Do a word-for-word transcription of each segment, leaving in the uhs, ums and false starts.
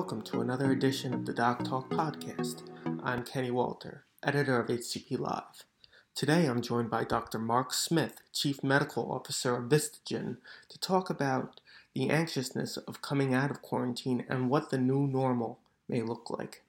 welcome to another edition of the Doc Talk podcast. I'm Kenny Walter, editor of H C P Live. Today I'm joined by Doctor Mark Smith, Chief Medical Officer of Vistagen, to talk about the anxiousness of coming out of quarantine and what the new normal may look like.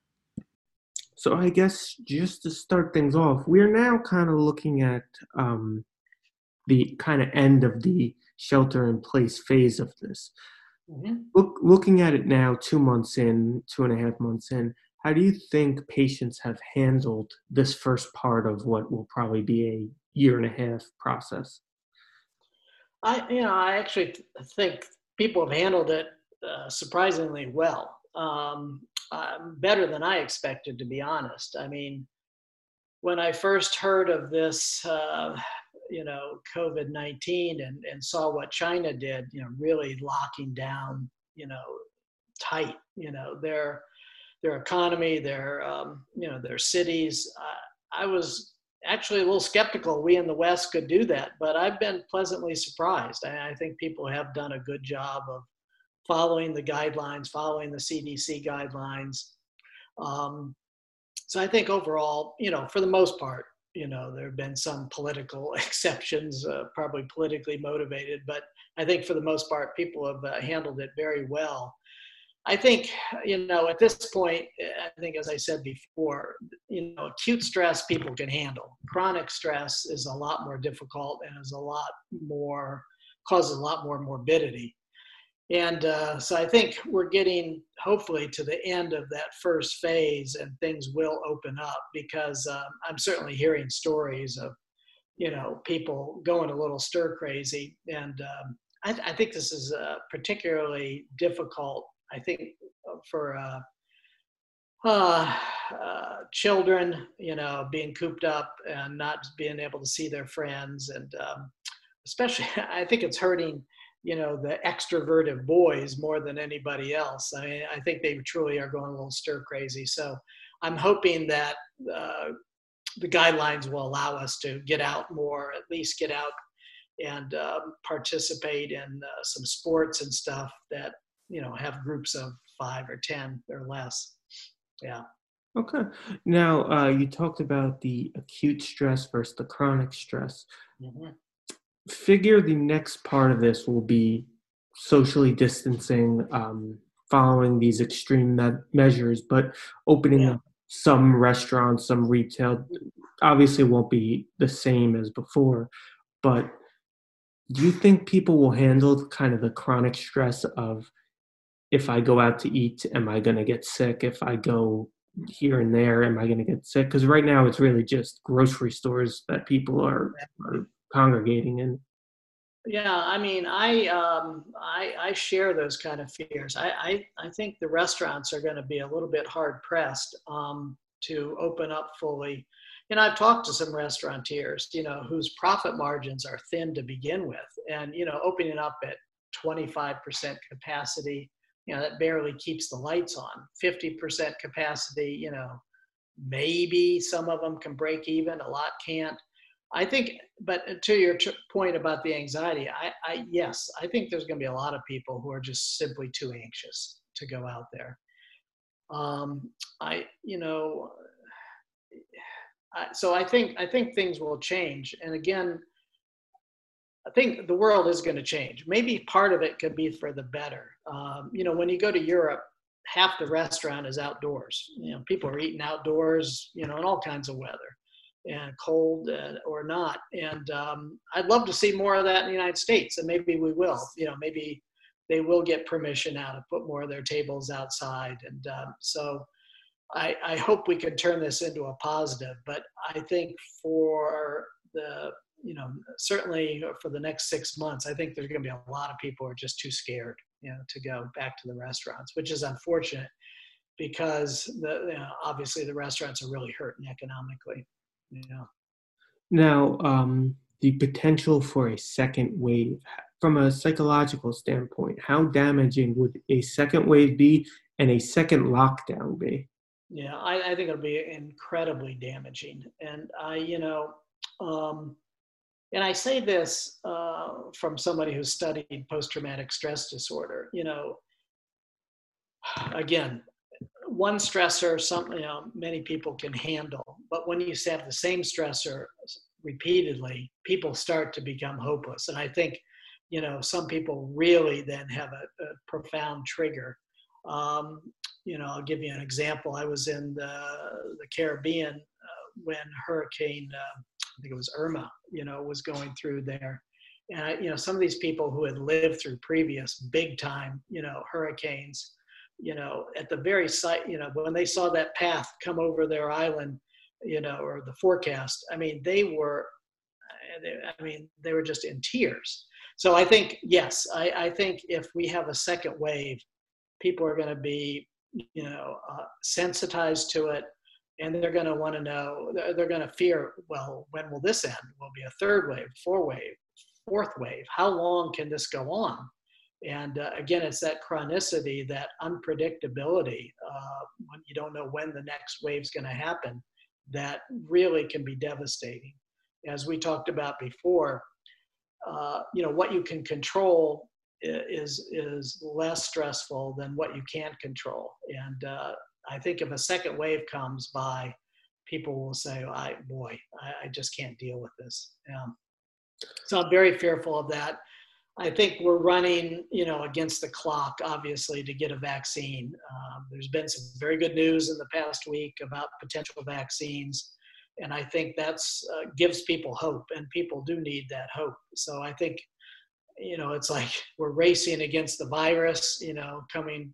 So I guess just to start things off, we're now kind of looking at um, the kind of end of the shelter-in-place phase of this. Mm-hmm. Look, looking at it now, two months in, two and a half months in, how do you think patients have handled this first part of what will probably be a year and a half process? I, you know, I actually think people have handled it uh, surprisingly well, um, uh, better than I expected, to be honest. I mean, when I first heard of this, uh, you know, COVID nineteen and, and saw what China did, you know, really locking down, you know, tight, you know, their their economy, their, um, you know, their cities. I, I was actually a little skeptical we in the West could do that, but I've been pleasantly surprised. I, I think people have done a good job of following the guidelines, following the C D C guidelines. Um, so I think overall, you know, for the most part, you know, there have been some political exceptions, uh, probably politically motivated, but I think for the most part, people have uh, handled it very well. I think, you know, at this point, I think, as I said before, you know, acute stress people can handle. Chronic stress is a lot more difficult and is a lot more, causes a lot more morbidity. And uh, so I think we're getting, hopefully, to the end of that first phase and things will open up because um, I'm certainly hearing stories of, you know, people going a little stir crazy. And um, I, th- I think this is uh, particularly difficult, I think, for uh, uh, uh, children, you know, being cooped up and not being able to see their friends. And um, especially, I think it's hurting, you know, the extroverted boys more than anybody else. I mean, I think they truly are going a little stir crazy. So I'm hoping that uh, the guidelines will allow us to get out more, at least get out and um, participate in uh, some sports and stuff that, you know, have groups of five or ten or less. Yeah. Okay. Now, uh, you talked about the acute stress versus the chronic stress. Mm-hmm. Figure the next part of this will be socially distancing, um, following these extreme me- measures, but opening yeah. up some restaurants, some retail, obviously won't be the same as before, but do you think people will handle kind of the chronic stress of, if I go out to eat, am I going to get sick? If I go here and there, am I going to get sick? Because right now it's really just grocery stores that people are, are congregating in. Yeah, I mean, I, um, I I share those kind of fears. I I, I think the restaurants are going to be a little bit hard pressed um, to open up fully. And I've talked to some restaurateurs, you know, whose profit margins are thin to begin with, and you know, opening up at twenty-five percent capacity, you know, that barely keeps the lights on. fifty percent capacity, you know, maybe some of them can break even, a lot can't. I think, but to your t- point about the anxiety, I, I, yes, I think there's going to be a lot of people who are just simply too anxious to go out there. Um, I, you know, I, so I think, I think things will change. And again, I think the world is going to change. Maybe part of it could be for the better. Um, you know, when you go to Europe, half the restaurant is outdoors. You know, people are eating outdoors, you know, in all kinds of weather, and cold uh, or not. And um, I'd love to see more of that in the United States, and maybe we will. You know, maybe they will get permission now to put more of their tables outside. And um, so I, I hope we can turn this into a positive. But I think for the, you know, certainly for the next six months, I think there's going to be a lot of people who are just too scared, you know, to go back to the restaurants, which is unfortunate because the, you know, obviously the restaurants are really hurting economically. Yeah. Now, um, the potential for a second wave, from a psychological standpoint, how damaging would a second wave be and a second lockdown be? Yeah, I, I think it'll be incredibly damaging. And I, you know, um, and I say this uh, from somebody who's studied post-traumatic stress disorder. You know, again, one stressor, some, you know, many people can handle, but when you have the same stressor repeatedly, people start to become hopeless. And I think, you know, some people really then have a, a profound trigger. Um, you know, I'll give you an example. I was in the, the Caribbean uh, when Hurricane, uh, I think it was Irma, you know, was going through there. And, I, you know, some of these people who had lived through previous big time, you know, hurricanes, you know, at the very site, you know, when they saw that path come over their island, you know, or the forecast, I mean, they were, I mean, they were just in tears. So I think, yes, I, I think if we have a second wave, people are going to be, you know, uh, sensitized to it, and they're going to want to know, they're going to fear, well, when will this end? Will be a third wave, four wave, fourth wave? How long can this go on? And uh, again, it's that chronicity, that unpredictability, uh, when you don't know when the next wave's going to happen, that really can be devastating. As we talked about before, uh, you know, what you can control is is less stressful than what you can't control. And uh, I think if a second wave comes by, people will say, "I boy, I, I just can't deal with this." Um, so I'm very fearful of that. I think we're running, you know, against the clock, obviously, to get a vaccine. Um, there's been some very good news in the past week about potential vaccines, and I think that's uh, gives people hope, and people do need that hope. So I think, you know, it's like we're racing against the virus, you know, coming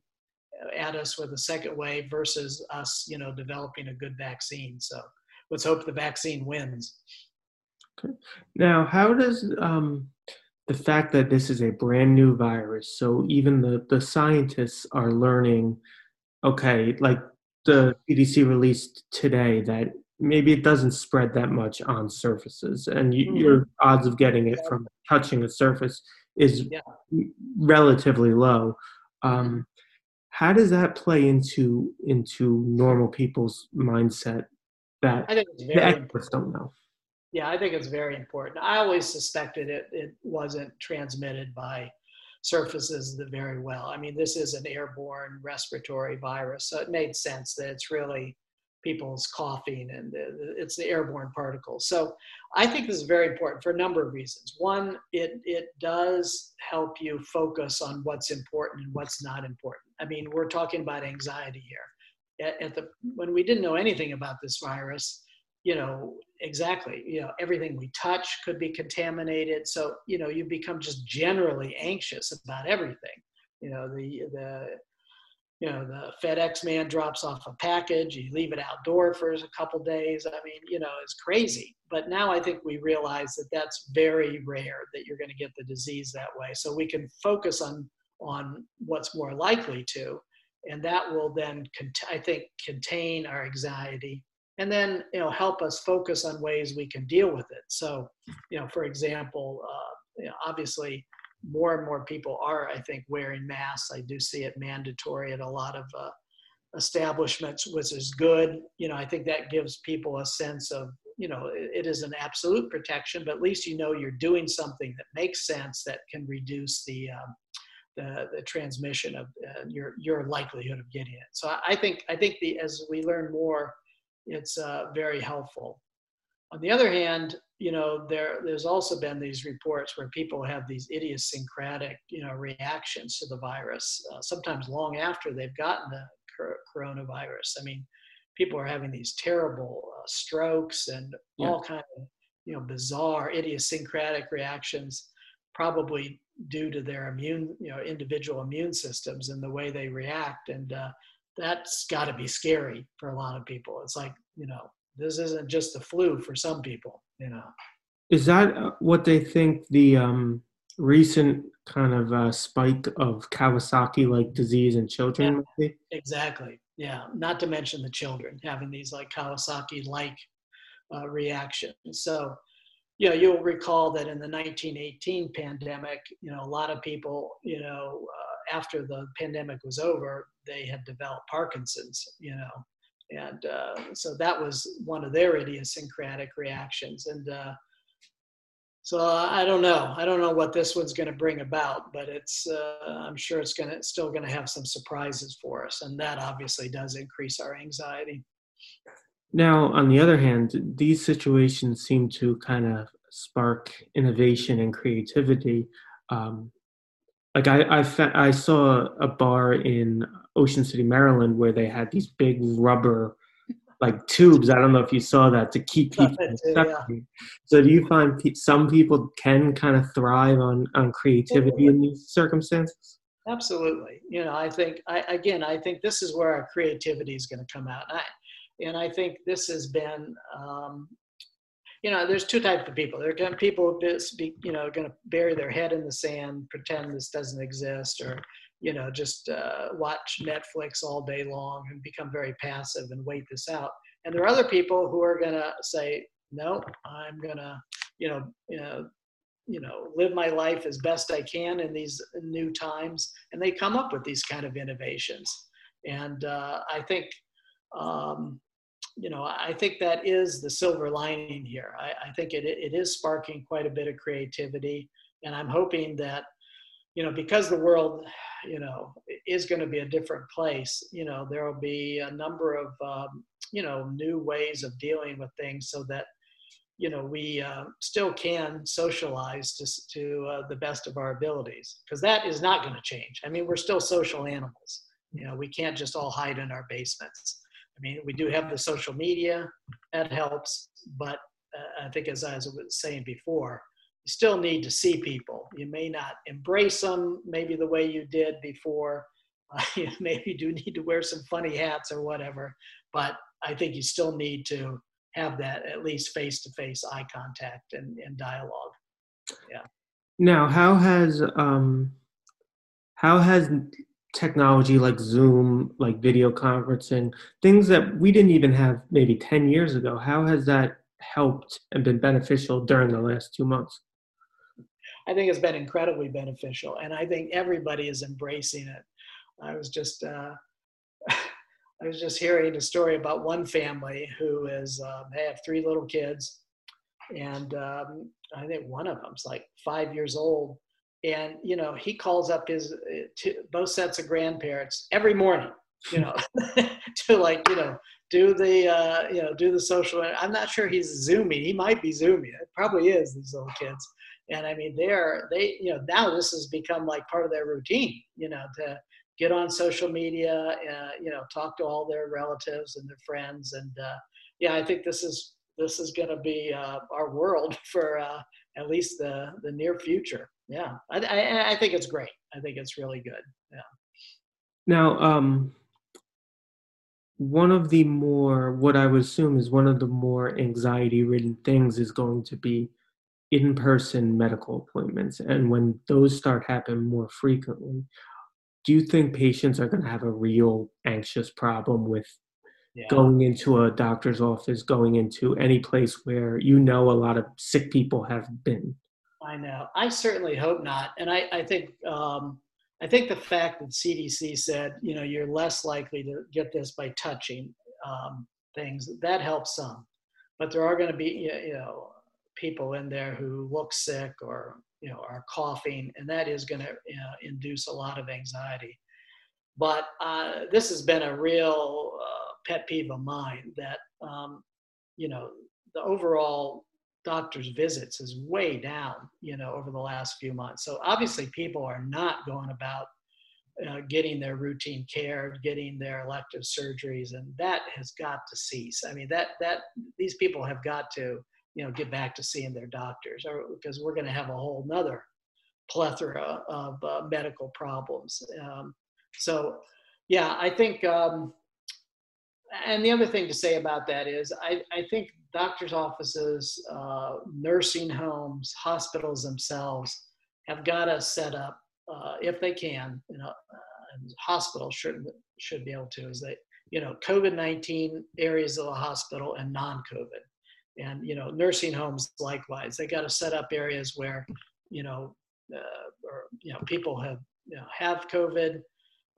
at us with a second wave versus us, you know, developing a good vaccine. So let's hope the vaccine wins. Okay. Now, how does um, the fact that this is a brand new virus, so even the, the scientists are learning, okay, like the C D C released today that maybe it doesn't spread that much on surfaces, and you, Mm-hmm. your odds of getting it from touching a surface is Yeah. relatively low. Mm-hmm. Um, how does that play into into normal people's mindset that I think it's the very experts important. don't know? Yeah, I think it's very important. I always suspected it, it wasn't transmitted by surfaces that very well. I mean, this is an airborne respiratory virus, so it made sense that it's really people's coughing and it's the airborne particles. So I think this is very important for a number of reasons. One, it, it does help you focus on what's important and what's not important. I mean, we're talking about anxiety here. At, at the, when we didn't know anything about this virus, you know, exactly, you know, everything we touch could be contaminated. So, you know, you become just generally anxious about everything. You know, the, the, you know, the FedEx man drops off a package, you leave it outdoor for a couple days. I mean, you know, it's crazy. But now I think we realize that that's very rare that you're going to get the disease that way. So we can focus on, on what's more likely to, and that will then, I think, contain our anxiety, and then, you know, help us focus on ways we can deal with it. So, you know, for example, uh, you know, obviously more and more people are, I think, wearing masks. I do see it mandatory at a lot of uh, establishments, which is good. You know, I think that gives people a sense of, you know, it, it is an absolute protection, but at least you know you're doing something that makes sense, that can reduce the um, the, the transmission of uh, your your likelihood of getting it. So I think I think the as we learn more, it's uh, very helpful. On the other hand, you know, there there's also been these reports where people have these idiosyncratic, you know, reactions to the virus, uh, sometimes long after they've gotten the coronavirus. I mean, people are having these terrible uh, strokes and Yeah. all kind of, you know, bizarre idiosyncratic reactions, probably due to their immune, you know, individual immune systems and the way they react. And uh, that's got to be scary for a lot of people. It's like, you know, this isn't just the flu for some people, you know. Is that uh, what they think the um, recent kind of uh, spike of Kawasaki-like disease in Yeah, children might be? exactly. Yeah, not to mention the children having these like Kawasaki-like uh, reactions. So, you know, you'll recall that in the nineteen eighteen pandemic, you know, a lot of people, you know, uh, after the pandemic was over, they had developed Parkinson's, you know, and uh, so that was one of their idiosyncratic reactions. And uh, So uh, I don't know. I don't know what this one's going to bring about, but it's. Uh, I'm sure it's going to still going to have some surprises for us, and that obviously does increase our anxiety. Now, on the other hand, these situations seem to kind of spark innovation and creativity. Um, like I, I, fa- I saw a bar in Ocean City, Maryland, where they had these big rubber like tubes. I don't know if you saw that to keep people Yeah. separated. So, do you find pe- some people can kind of thrive on on creativity in these circumstances? Absolutely. You know, I think I again, I think this is where our creativity is going to come out. And I, and I think this has been, um, you know, there's two types of people. There are going to people who be, you know, going to bury their head in the sand, pretend this doesn't exist, or you know, just uh, watch Netflix all day long and become very passive and wait this out. And there are other people who are going to say, no, I'm going to, you know, you know, you know, live my life as best I can in these new times. And they come up with these kind of innovations. And uh, I think, um, you know, I think that is the silver lining here. I, I think it, it is sparking quite a bit of creativity. And I'm hoping that, you know, because the world, you know, is going to be a different place, you know, there will be a number of, um, you know, new ways of dealing with things so that, you know, we uh, still can socialize to, to uh, the best of our abilities, because that is not going to change. I mean, we're still social animals. You know, we can't just all hide in our basements. I mean, we do have the social media, that helps, but uh, I think as I was saying before, you still need to see people. You may not embrace them maybe the way you did before. Uh, you maybe do need to wear some funny hats or whatever, but I think you still need to have that at least face-to-face eye contact and, and dialogue. Yeah. Now, how has um, how has technology like Zoom, like video conferencing, things that we didn't even have maybe ten years ago, how has that helped and been beneficial during the last two months? I think it's been incredibly beneficial, and I think everybody is embracing it. I was just uh, I was just hearing a story about one family who is um, they have three little kids, and um, I think one of them's like five years old. And you know, he calls up his uh, two, both sets of grandparents every morning, you know, to like you know do the uh, you know do the social. I'm not sure he's zooming. He might be zooming. It probably is, these little kids. And I mean, they're they you know now this has become like part of their routine. You know, to get on social media, uh, you know, talk to all their relatives and their friends, and uh, yeah, I think this is this is going to be uh, our world for uh, at least the the near future. Yeah, I, I, I think it's great. I think it's really good. Yeah. Now, um, one of the more, what I would assume is one of the more anxiety-ridden things is going to be in-person medical appointments. And when those start happening more frequently, do you think patients are going to have a real anxious problem with Yeah, going into a doctor's office, going into any place where you know a lot of sick people have been? I know. I certainly hope not. And I, I think um, I think the fact that C D C said, you know, you're less likely to get this by touching um, things, that helps some. But there are going to be, you know, people in there who look sick or, you know, are coughing, and that is going to you know, induce a lot of anxiety. But uh, this has been a real uh, pet peeve of mine that, um, you know, the overall doctor's visits is way down, you know, over the last few months. So obviously people are not going about uh, getting their routine care, getting their elective surgeries, and that has got to cease. I mean, that, that these people have got to, you know, get back to seeing their doctors, or because we're going to have a whole nother plethora of uh, medical problems. Um, so, yeah, I think, um, and the other thing to say about that is I, I think doctors' offices, uh, nursing homes, hospitals themselves have got to set up, uh, if they can, you know, uh, hospitals should, should be able to, is that, you know, COVID nineteen areas of the hospital and non-COVID. And, you know, nursing homes likewise, they got to set up areas where, you know, uh, or, you know, people have, you know, have COVID,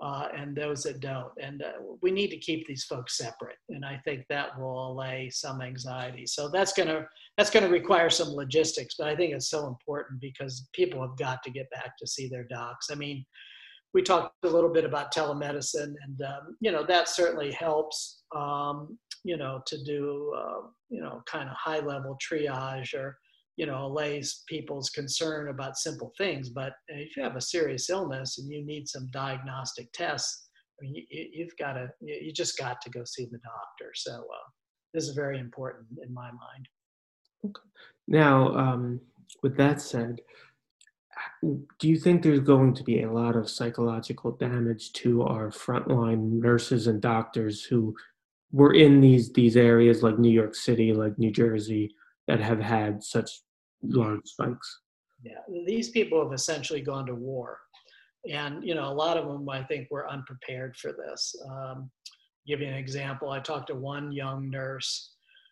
uh, and those that don't. And uh, we need to keep these folks separate. And I think that will allay some anxiety. So that's going to that's going to require some logistics, but I think it's so important because people have got to get back to see their docs. I mean, we talked a little bit about telemedicine, and um, you know that certainly helps. Um, you know, to do uh, you know kind of high level triage, or you know allays people's concern about simple things. But if you have a serious illness and you need some diagnostic tests, I mean, you, you've got to you just got to go see the doctor. So uh, this is very important in my mind. Okay. Now, um, with that said, do you think there's going to be a lot of psychological damage to our frontline nurses and doctors who were in these these areas like New York City, like New Jersey, that have had such large spikes? Yeah, these people have essentially gone to war, and you know a lot of them I think were unprepared for this. Um, give you an example. I talked to one young nurse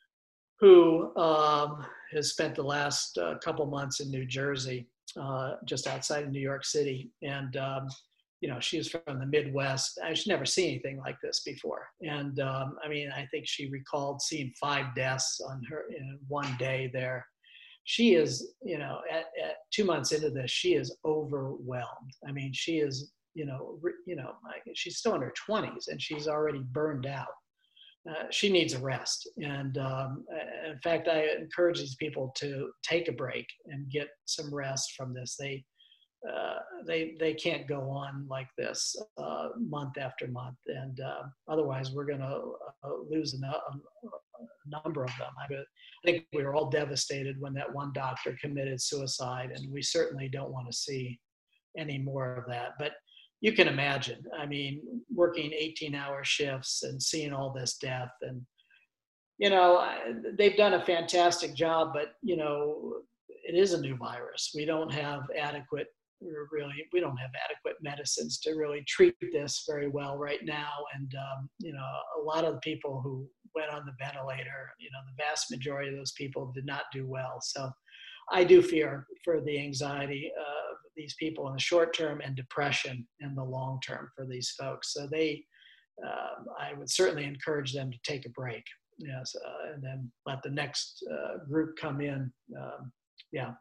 who um, has spent the last uh, couple months in New Jersey, uh, just outside of New York City. And, um, you know, she's from the Midwest. She's never seen anything like this before. And um, I mean, I think she recalled seeing five deaths on her in one day there. She is, you know, at, at two months into this, she is overwhelmed. I mean, she is, you know, re, you know, she's still in her twenties and she's already burned out. Uh, she needs a rest. And um, in fact, I encourage these people to take a break and get some rest from this. They uh, they they can't go on like this uh, month after month, and uh, otherwise we're going to uh, lose a, a number of them. I think we were all devastated when that one doctor committed suicide, and we certainly don't want to see any more of that. But you can imagine, I mean, working eighteen hour shifts and seeing all this death, and, you know, they've done a fantastic job, but, you know, it is a new virus. We don't have adequate, really, we don't have adequate medicines to really treat this very well right now. And, um, you know, a lot of the people who went on the ventilator, you know, the vast majority of those people did not do well. So I do fear for the anxiety of these people in the short term and depression in the long term for these folks. So they, uh, I would certainly encourage them to take a break, yes, uh, and then let the next uh, group come in. Um, yeah.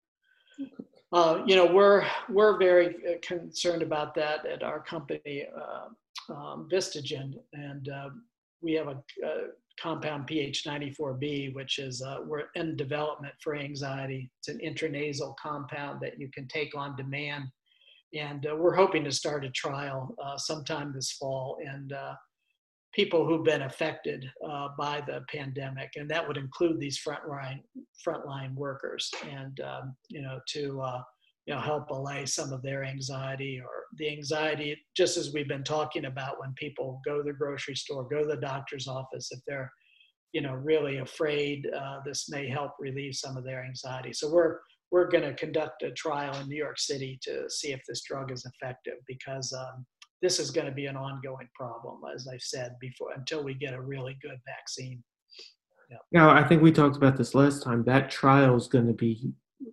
Uh, you know, we're we're very concerned about that at our company, uh, um, Vistagen, and uh, we have a, a compound P H ninety-four B, which is uh, we're in development for anxiety. It's an intranasal compound that you can take on demand, and uh, we're hoping to start a trial uh, sometime this fall. And uh, people who've been affected uh, by the pandemic, and that would include these frontline frontline workers, and um, you know to uh, you know help allay some of their anxiety, or the anxiety, just as we've been talking about, when people go to the grocery store, go to the doctor's office, if they're you know really afraid, uh, this may help relieve some of their anxiety. So we're we're going to conduct a trial in New York City to see if this drug is effective, because um, this is going to be an ongoing problem, as I said before, until we get a really good vaccine. Yeah. Now, I think we talked about this last time. That trial is going to be,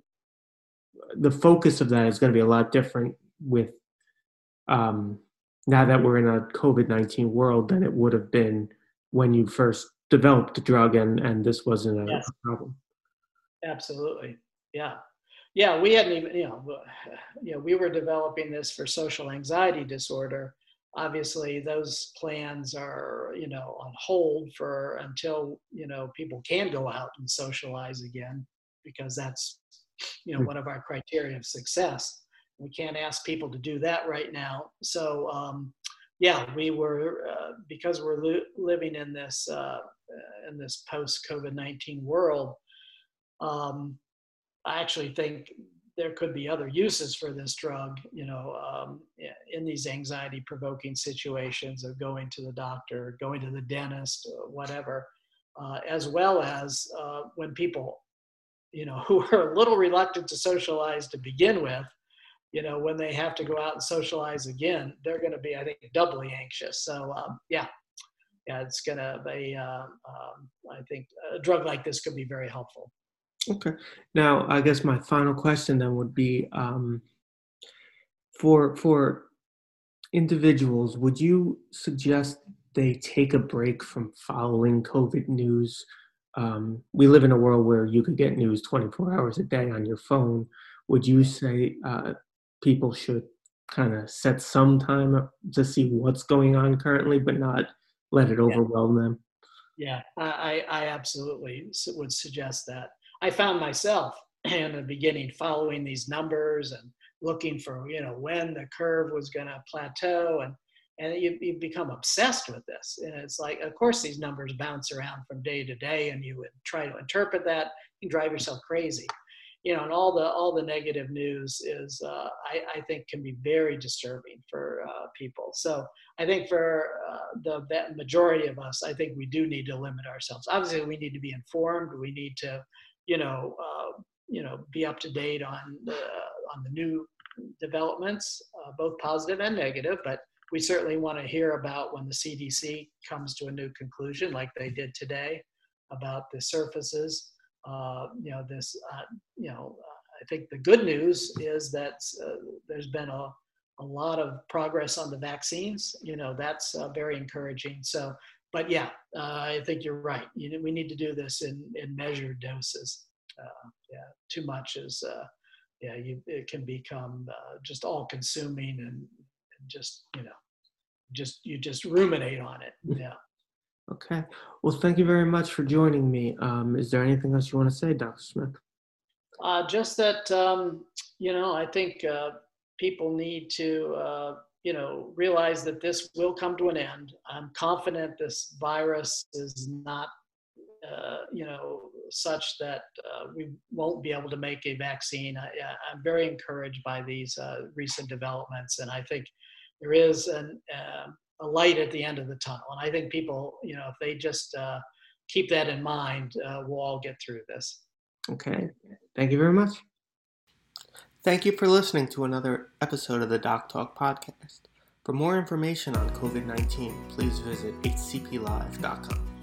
the focus of that is going to be a lot different with, um, now that we're in a COVID nineteen world, than it would have been when you first developed the drug and, and this wasn't a, Yes. a problem. Absolutely. Yeah. Yeah, we hadn't even, you know, you know, we were developing this for social anxiety disorder. Obviously, those plans are, you know, on hold for until, you know, people can go out and socialize again, because that's, you know, one of our criteria of success. We can't ask people to do that right now. So, um, yeah, we were, uh, because we're li- living in this, uh, in this post-COVID nineteen world, um, I actually think there could be other uses for this drug, you know, um, in these anxiety provoking situations of going to the doctor, going to the dentist, or whatever, uh, as well as uh, when people, you know, who are a little reluctant to socialize to begin with, you know, when they have to go out and socialize again, they're going to be, I think, doubly anxious. So, um, yeah, yeah, it's going to be, uh, um, I think a drug like this could be very helpful. Okay. Now, I guess my final question then would be, um, for for individuals, would you suggest they take a break from following COVID news? Um, we live in a world where you could get news twenty-four hours a day on your phone. Would you say uh, people should kind of set some time to see what's going on currently, but not let it Yeah. overwhelm them? Yeah, I, I absolutely would suggest that. I found myself in the beginning following these numbers and looking for, you know, when the curve was going to plateau, and and you, you become obsessed with this. And it's like, of course, these numbers bounce around from day to day, and you would try to interpret that. You drive yourself crazy, you know. And all the all the negative news is, uh, I, I think, can be very disturbing for uh, people. So I think for uh, the majority of us, I think we do need to limit ourselves. Obviously, we need to be informed. We need to, you know, uh, you know, be up to date on the on the new developments, uh, both positive and negative. But we certainly want to hear about when the C D C comes to a new conclusion, like they did today, about the surfaces. Uh, you know, this. Uh, you know, uh, I think the good news is that uh, there's been a a lot of progress on the vaccines. You know, that's uh, very encouraging. So, but yeah, uh, I think you're right. You know, we need to do this in, in measured doses. Uh, yeah, too much is, uh, yeah, you, it can become uh, just all consuming, and, and just, you know, just, you just ruminate on it. Yeah. Okay. Well, thank you very much for joining me. Um, is there anything else you want to say, Doctor Smith? Uh, just that, um, you know, I think uh, people need to, uh, you know, realize that this will come to an end. I'm confident this virus is not, uh, you know, such that uh, we won't be able to make a vaccine. I, I'm very encouraged by these uh, recent developments, and I think there is an, uh, a light at the end of the tunnel. And I think people, you know, if they just uh, keep that in mind, uh, we'll all get through this. Okay. Thank you very much. Thank you for listening to another episode of the Doc Talk podcast. For more information on COVID nineteen, please visit h c p live dot com.